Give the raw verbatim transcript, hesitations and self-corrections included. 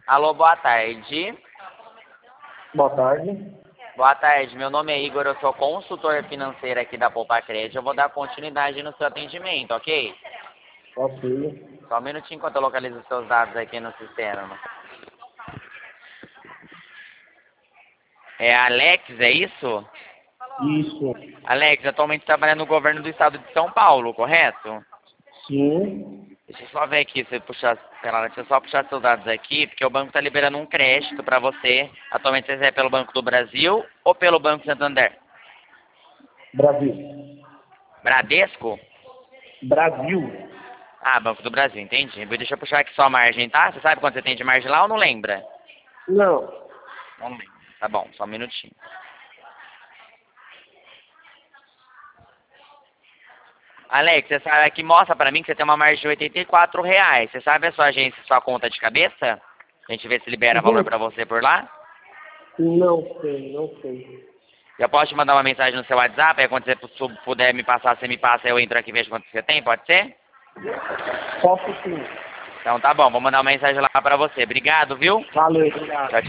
Alô, boa tarde. Boa tarde. Boa tarde, meu nome é Igor, eu sou consultor financeiro aqui da Poupa Crédito. Eu vou dar continuidade no seu atendimento, ok? Ok. Só um minutinho enquanto eu localizo os seus dados aqui no sistema. É Alex, é isso? Isso. Alex, atualmente trabalha no governo do estado de São Paulo, correto? Sim. Deixa eu só ver aqui, se eu puxar, pera, deixa eu só puxar seus dados aqui, porque o banco está liberando um crédito para você. Atualmente você é pelo Banco do Brasil ou pelo Banco Santander? Brasil. Bradesco? Brasil. Ah, Banco do Brasil, entendi. Deixa eu puxar aqui sua margem, tá? Você sabe quanto você tem de margem lá ou não lembra? Não. Não lembro. Tá bom, só um minutinho. Alex, você sabe aqui, mostra pra mim que você tem uma margem de oitenta e quatro reais. Você sabe a sua agência e sua conta de cabeça? A gente vê se libera valor pra Gente, você por lá. não sei, não sei. Eu posso te mandar uma mensagem no seu WhatsApp, aí quando você pu- puder me passar, você me passa, eu entro aqui e vejo quanto você tem, pode ser? Posso sim. Então tá bom, vou mandar uma mensagem lá pra você. Obrigado, viu? Valeu, obrigado. Tchau,